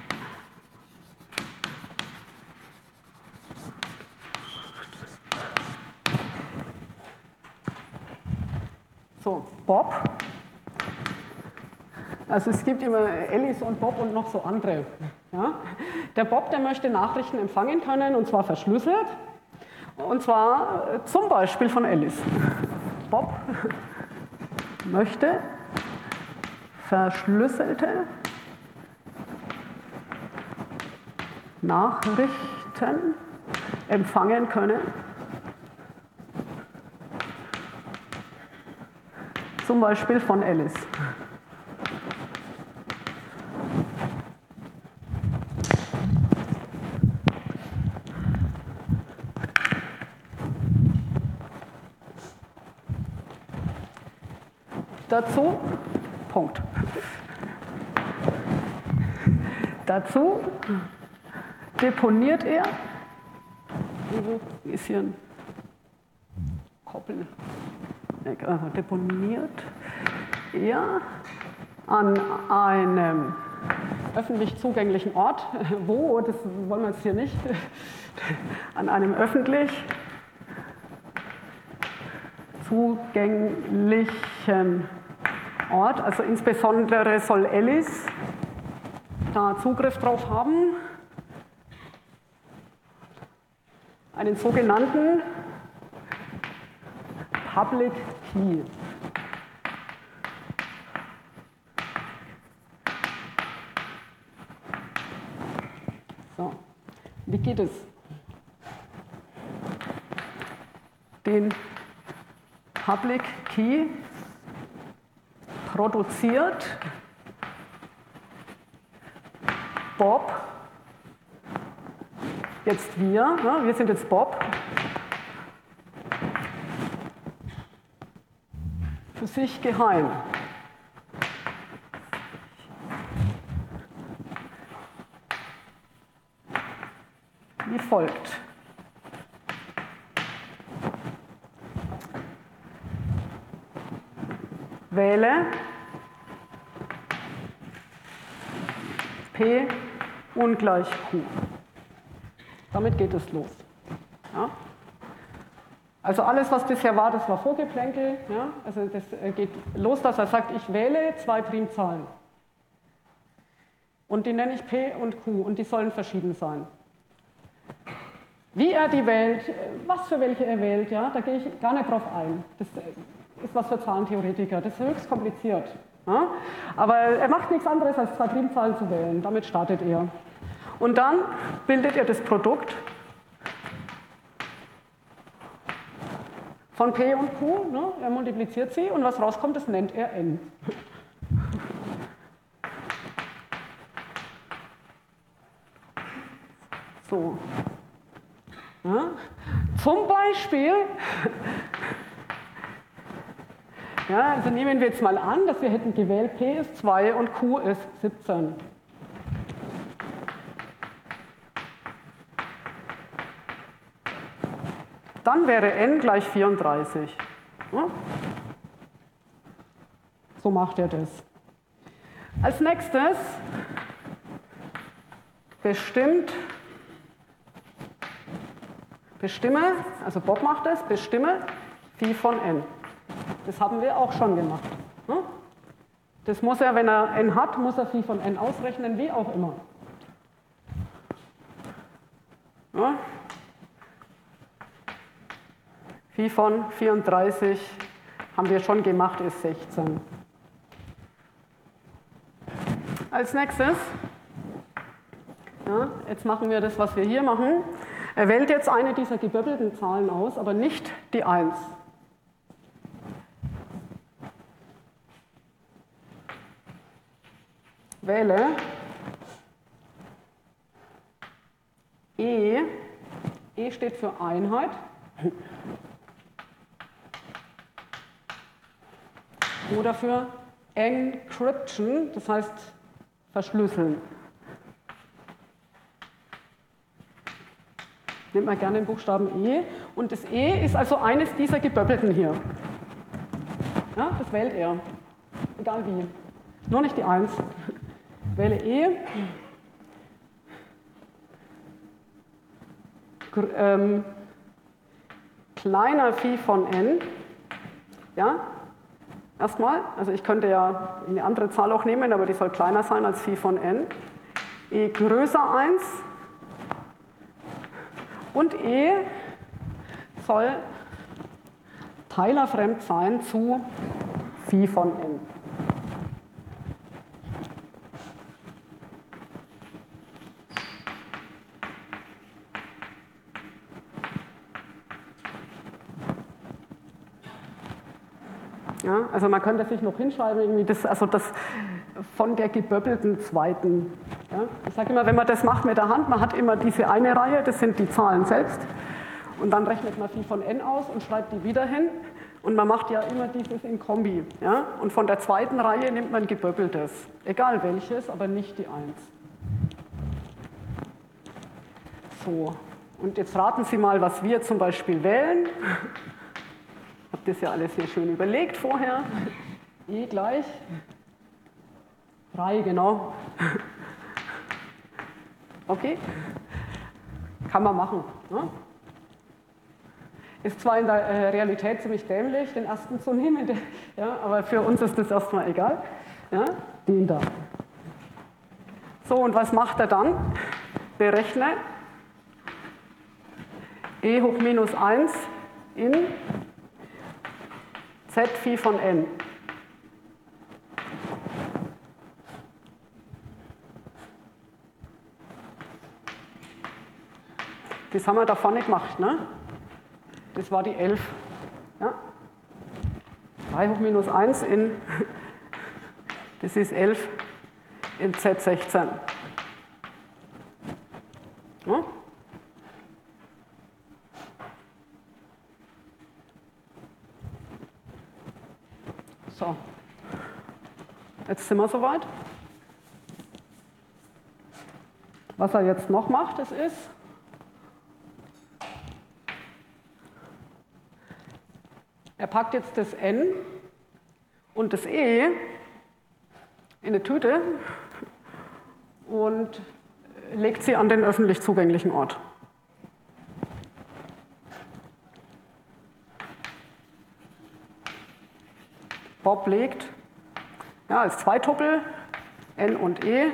So, Bob. Also es gibt immer Alice und Bob und noch so andere. Ja? Der Bob, der möchte Nachrichten empfangen können, und zwar verschlüsselt. Und zwar zum Beispiel von Alice. Bob möchte verschlüsselte Nachrichten empfangen können, zum Beispiel von Alice. Dazu, Punkt. Dazu deponiert er, ist hier ein Koppel, also deponiert er an einem öffentlich zugänglichen Ort, wo, das wollen wir jetzt hier nicht, an einem öffentlich zugänglichen Ort, also insbesondere soll Alice da Zugriff drauf haben, einen sogenannten Public Key. So, wie geht es? Den Public Key produziert Bob, jetzt wir sind jetzt Bob, für sich geheim. Wie folgt. Wähle P ungleich Q. Damit geht es los. Ja? Also alles, was bisher war, das war Vorgeplänkel. Ja? Also das geht los, dass er sagt, ich wähle zwei Primzahlen. Und die nenne ich P und Q und die sollen verschieden sein. Wie er die wählt, was für welche er wählt, ja, da gehe ich gar nicht drauf ein. Das ist was für Zahlentheoretiker, das ist höchst kompliziert. Ja? Aber er macht nichts anderes, als zwei Primzahlen zu wählen, damit startet er. Und dann bildet er das Produkt von P und Q, ne? Er multipliziert sie und was rauskommt, das nennt er N. So. Ja? Zum Beispiel, ja, also nehmen wir jetzt mal an, dass wir hätten gewählt, P ist 2 und Q ist 17. Dann wäre N gleich 34. Ja? So macht er das. Als nächstes bestimme, also Bob macht es, bestimme Phi von N. Das haben wir auch schon gemacht. Ja? Das muss er, wenn er N hat, muss er Phi von N ausrechnen, wie auch immer. Ja? Phi von 34 haben wir schon gemacht, ist 16. Als nächstes, ja, jetzt machen wir das, was wir hier machen. Er wählt jetzt eine dieser geböppelten Zahlen aus, aber nicht die 1. Wähle E. E steht für Einheit. Oder für Encryption, das heißt verschlüsseln. Nimmt man gerne den Buchstaben E. Und das E ist also eines dieser geböppelten hier. Ja, das wählt er. Egal wie. Nur nicht die 1. Wähle E. Kleiner Phi von n. Ja, erstmal. Also ich könnte ja eine andere Zahl auch nehmen, aber die soll kleiner sein als Phi von n. E größer 1. Und E soll teilerfremd sein zu Phi von n. Ja, also man könnte sich noch hinschreiben, irgendwie das von der geböppelten zweiten. Ja. Ich sage immer, wenn man das macht mit der Hand, man hat immer diese eine Reihe, das sind die Zahlen selbst. Und dann rechnet man Phi von n aus und schreibt die wieder hin. Und man macht ja immer dieses in Kombi. Ja. Und von der zweiten Reihe nimmt man geböppeltes. Egal welches, aber nicht die 1. So, und jetzt raten Sie mal, was wir zum Beispiel wählen. Habt das ja alles sehr schön überlegt vorher. E gleich 3, genau. Okay, kann man machen. Ne? Ist zwar in der Realität ziemlich dämlich, den ersten zu nehmen, ja, aber für uns ist das erstmal egal. Ja, den da. So, und was macht er dann? Berechne e hoch minus 1 in z Phi von n. Das haben wir da vorne gemacht, ne? Das war die 11. Ja? 3 hoch minus 1 in, das ist 11 in Z16. Ja? So, jetzt sind wir soweit. Was er jetzt noch macht, das ist, er packt jetzt das N und das E in eine Tüte und legt sie an den öffentlich zugänglichen Ort. Bob legt ja, als Zweituppel N und E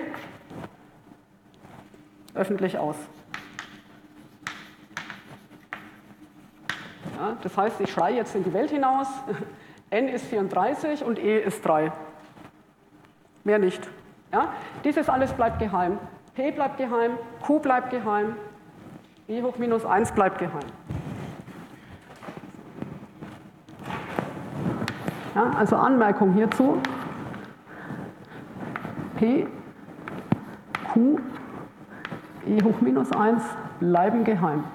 öffentlich aus. Ja, das heißt, ich schreie jetzt in die Welt hinaus, N ist 34 und E ist 3. Mehr nicht. Ja? Dieses alles bleibt geheim. P bleibt geheim, Q bleibt geheim, E hoch minus 1 bleibt geheim. Ja, also Anmerkung hierzu, P, Q, E hoch minus 1 bleiben geheim.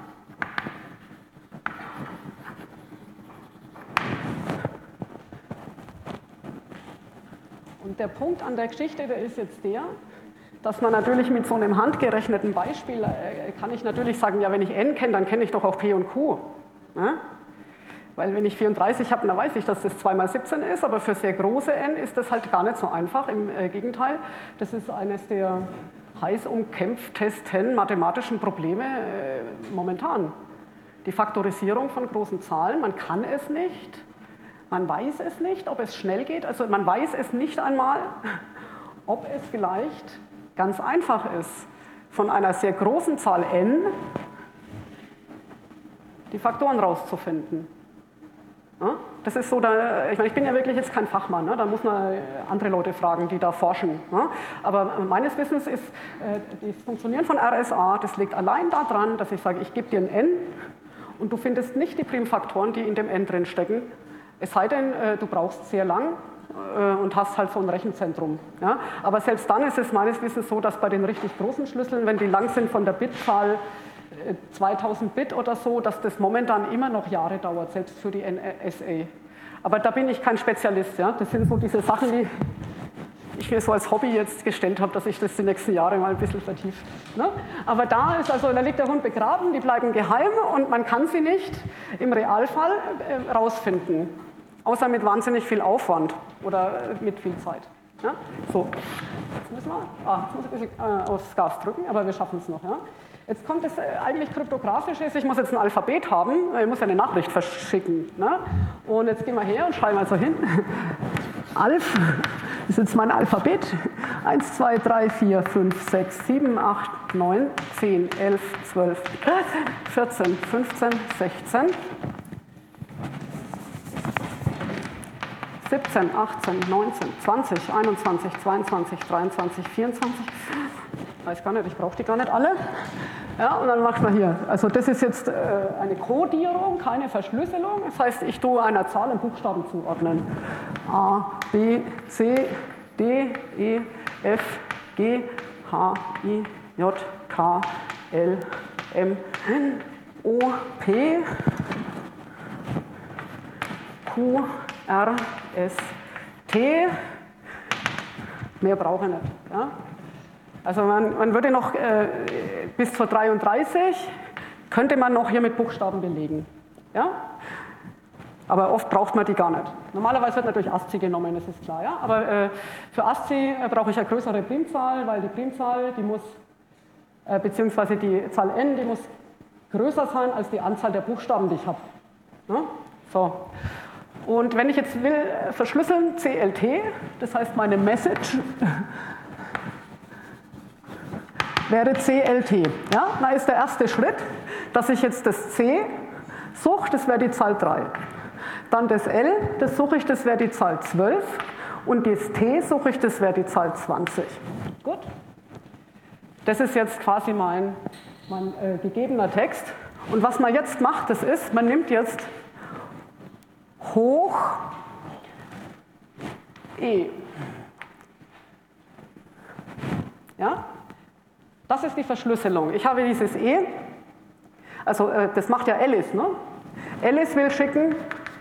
Und der Punkt an der Geschichte, der ist jetzt der, dass man natürlich mit so einem handgerechneten Beispiel, kann ich natürlich sagen, ja, wenn ich N kenne, dann kenne ich doch auch P und Q. Ja? Weil wenn ich 34 habe, dann weiß ich, dass das 2 mal 17 ist, aber für sehr große N ist das halt gar nicht so einfach. Im Gegenteil, das ist eines der heiß umkämpftesten mathematischen Probleme momentan. Die Faktorisierung von großen Zahlen, man kann es nicht, man weiß es nicht, ob es schnell geht, also man weiß es nicht einmal, ob es vielleicht ganz einfach ist, von einer sehr großen Zahl n die Faktoren rauszufinden. Ja? Das ist so, ich meine, ich bin ja wirklich jetzt kein Fachmann, ne? Da muss man andere Leute fragen, die da forschen. Ne? Aber meines Wissens ist das Funktionieren von RSA, das liegt allein daran, dass ich sage, ich gebe dir ein n und du findest nicht die Primfaktoren, die in dem n drin stecken, es sei denn, du brauchst sehr lang und hast halt so ein Rechenzentrum. Ja? Aber selbst dann ist es meines Wissens so, dass bei den richtig großen Schlüsseln, wenn die lang sind von der Bitzahl 2000 Bit oder so, dass das momentan immer noch Jahre dauert, selbst für die NSA. Aber da bin ich kein Spezialist. Ja? Das sind so diese Sachen, die ich mir so als Hobby jetzt gestellt habe, dass ich das die nächsten Jahre mal ein bisschen vertiefe. Ne? Aber da liegt der Hund begraben, die bleiben geheim und man kann sie nicht im Realfall rausfinden. Außer mit wahnsinnig viel Aufwand oder mit viel Zeit. Ja? So, jetzt müssen wir ein bisschen aufs Gas drücken, aber wir schaffen es noch. Ja? Jetzt kommt das eigentlich Kryptografische, ich muss jetzt ein Alphabet haben, ich muss ja eine Nachricht verschicken. Ne? Und jetzt gehen wir her und schreiben also hin. Alf, das ist jetzt mein Alphabet. 1, 2, 3, 4, 5, 6, 7, 8, 9, 10, 11, 12, 14, 15, 16, 17, 18, 19, 20, 21, 22, 23, 24. Ich weiß gar nicht, ich brauche die gar nicht alle. Ja, und dann macht man hier. Also das ist jetzt eine Codierung, keine Verschlüsselung. Das heißt, ich tue einer Zahl einen Buchstaben zuordnen. A, B, C, D, E, F, G, H, I, J, K, L, M, N, O, P, Q, R, S, T. Mehr brauche ich nicht. Ja? Also man würde noch bis zur 33 könnte man noch hier mit Buchstaben belegen. Ja? Aber oft braucht man die gar nicht. Normalerweise wird natürlich ASCII genommen, das ist klar. Ja? Aber für ASCII brauche ich eine größere Primzahl, weil die Primzahl, die muss, beziehungsweise die Zahl n, die muss größer sein als die Anzahl der Buchstaben, die ich habe. Ja? So. Und wenn ich jetzt will verschlüsseln, CLT, das heißt meine Message, wäre CLT. Ja? Da ist der erste Schritt, dass ich jetzt das C suche, das wäre die Zahl 3. Dann das L, das suche ich, das wäre die Zahl 12. Und das T suche ich, das wäre die Zahl 20. Gut? Das ist jetzt quasi mein gegebener Text. Und was man jetzt macht, das ist, man nimmt jetzt hoch E. Ja? Das ist die Verschlüsselung. Ich habe dieses E, also das macht ja Alice, ne? Alice will schicken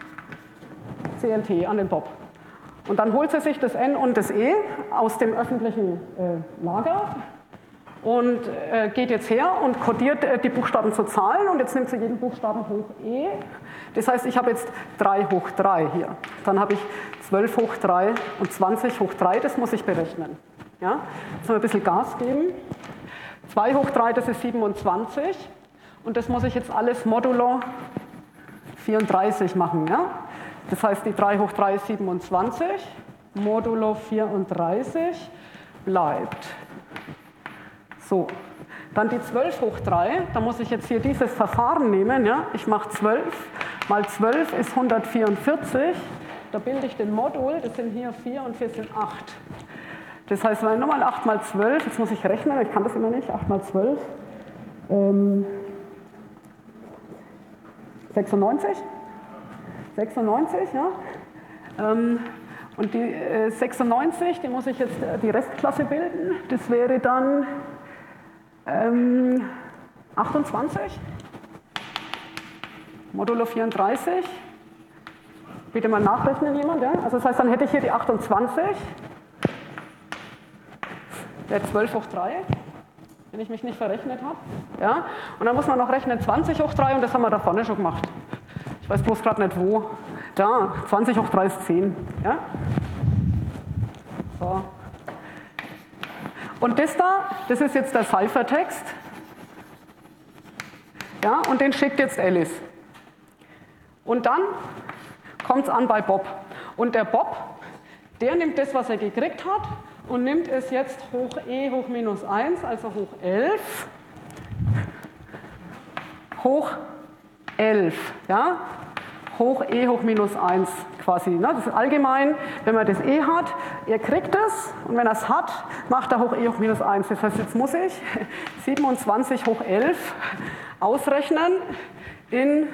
CLT an den Bob. Und dann holt sie sich das N und das E aus dem öffentlichen Lager und geht jetzt her und kodiert die Buchstaben zu Zahlen und jetzt nimmt sie jeden Buchstaben hoch E. Das heißt, ich habe jetzt 3 hoch 3 hier. Dann habe ich 12 hoch 3 und 20 hoch 3, das muss ich berechnen. Ja? Jetzt mal ein bisschen Gas geben. 2 hoch 3, das ist 27. Und das muss ich jetzt alles modulo 34 machen. Ja? Das heißt, die 3 hoch 3 ist 27. Modulo 34 bleibt. So, dann die 12 hoch 3. Da muss ich jetzt hier dieses Verfahren nehmen. Ja? Ich mache 12 mal 12 ist 144. Da bilde ich den Modul. Das sind hier 4 und 4 sind 8. Das heißt, wenn ich nochmal 8 mal 12, jetzt muss ich rechnen, ich kann das immer nicht, 8 mal 12, 96? 96, ja. Und die 96, die muss ich jetzt die Restklasse bilden, das wäre dann 28, Modulo 34. Bitte mal nachrechnen jemand, ja. Also das heißt, dann hätte ich hier die 28. Der 12 hoch 3, wenn ich mich nicht verrechnet habe. Ja? Und dann muss man noch rechnen 20 hoch 3 und das haben wir da vorne schon gemacht. Ich weiß bloß gerade nicht wo. Da, 20 hoch 3 ist 10. Ja? So. Und das da, das ist jetzt der Ciphertext. Ja? Und den schickt jetzt Alice. Und dann kommt es an bei Bob. Und der Bob, der nimmt das, was er gekriegt hat, und nimmt es jetzt hoch e hoch minus 1, also hoch 11, hoch 11, ja? hoch e hoch minus 1 quasi. Ne? Das ist allgemein, wenn man das e hat, er kriegt es und wenn er es hat, macht er hoch e hoch minus 1. Das heißt, jetzt muss ich 27 hoch 11 ausrechnen in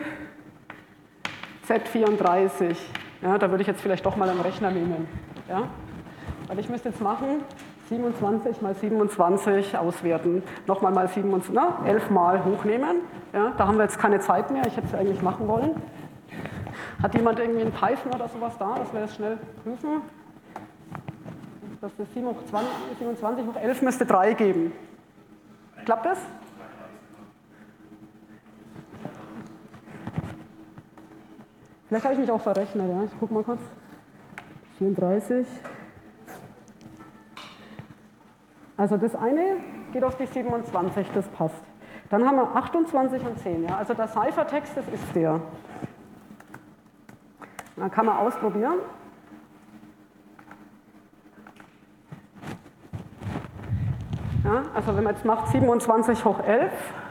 Z34. Ja, da würde ich jetzt vielleicht doch mal einen Rechner nehmen. Ja? Weil ich müsste jetzt machen 27 mal 27 auswerten, nochmal mal 27, 11 mal hochnehmen. Ja, da haben wir jetzt keine Zeit mehr, ich hätte es eigentlich machen wollen. Hat jemand irgendwie einen Python oder sowas da, dass wir das schnell prüfen? Das ist 27 hoch 11 müsste 3 geben. Klappt das? Vielleicht habe ich mich auch verrechnet, ja. Ich gucke mal kurz. 34. Also das eine geht auf die 27, das passt. Dann haben wir 28 und 10. Ja? Also der Ciphertext, das ist der. Dann kann man ausprobieren. Ja, also wenn man jetzt macht 27 hoch 11.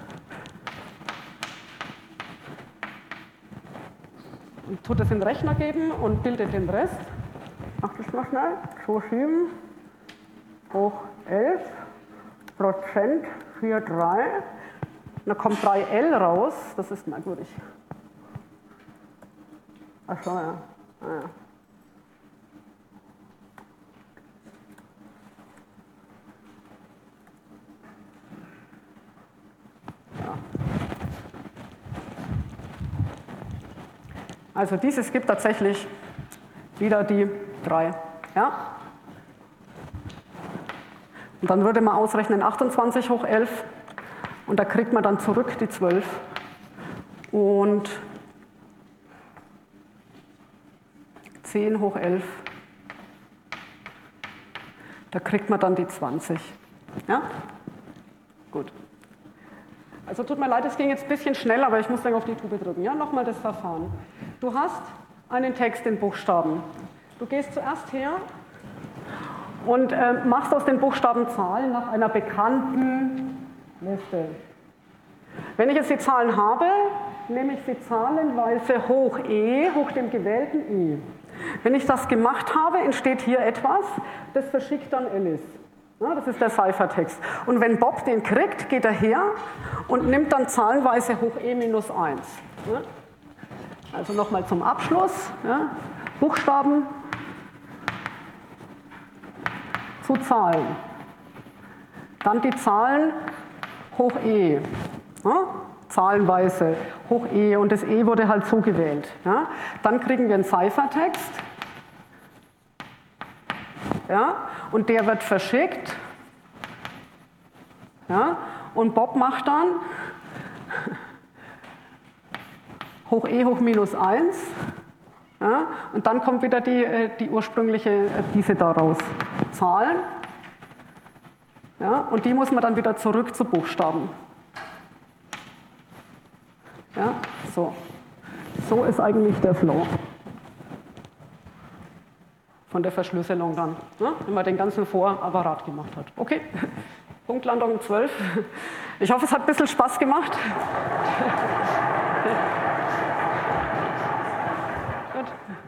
Und tut das in den Rechner geben und bildet den Rest. Mach das mal schnell. 27 hoch 11 Prozent 4,3. Da kommt 3L raus. Das ist merkwürdig. Ach so, ja. Ah, ja. Ja. Also dieses gibt tatsächlich wieder die 3. Ja? Und dann würde man ausrechnen 28 hoch 11 und da kriegt man dann zurück die 12 und 10 hoch 11, da kriegt man dann die 20. Ja? Gut. Also tut mir leid, es ging jetzt ein bisschen schnell, aber ich muss dann auf die Tube drücken. Ja, nochmal das Verfahren. Du hast einen Text in Buchstaben. Du gehst zuerst her und machst aus den Buchstaben Zahlen nach einer bekannten Liste. Wenn ich jetzt die Zahlen habe, nehme ich sie zahlenweise hoch e, hoch dem gewählten e. Wenn ich das gemacht habe, entsteht hier etwas, das verschickt dann Alice. Ja, das ist der Ciphertext. Und wenn Bob den kriegt, geht er her und nimmt dann zahlenweise hoch e minus 1. Ja? Also nochmal zum Abschluss. Ja? Buchstaben zu Zahlen. Dann die Zahlen hoch e. Ja? Zahlenweise hoch e und das e wurde halt so gewählt. Ja? Dann kriegen wir einen Ciphertext. Ja? Und der wird verschickt. Ja? Und Bob macht dann hoch e hoch minus 1. Ja? Und dann kommt wieder die ursprüngliche, diese daraus. Zahlen. Ja? Und die muss man dann wieder zurück zu Buchstaben. Ja? So ist eigentlich der Flow. Von der Verschlüsselung dann, ne? Wenn man den ganzen Vorapparat gemacht hat. Okay, Punktlandung 12. Ich hoffe, es hat ein bisschen Spaß gemacht. Gut.